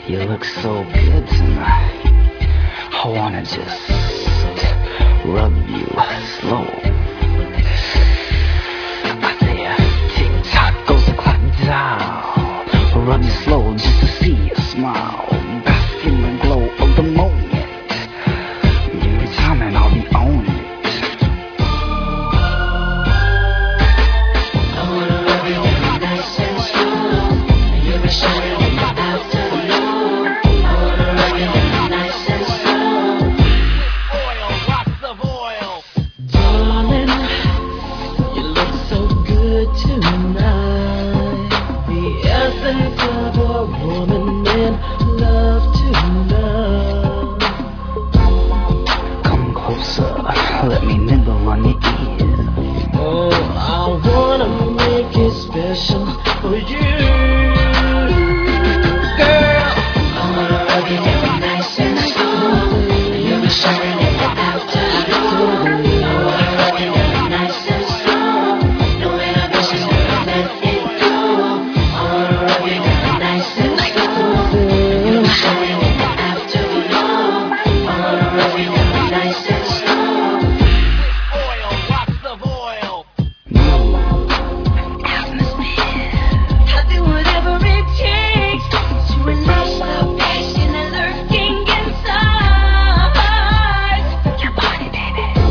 You look so good tonight. I wanna just rub you slow. I say tick-tock goes the clock down. Rub you slow just to see you smile. Bask in the glow of the moment. Give me time and I'll be on it. I wanna rub you all nice and slow. You'll be shining in the afternoon. I wanna rub you all nice and slow. Oil, lots of oil. Darling, you look so good tonight. The essence of a woman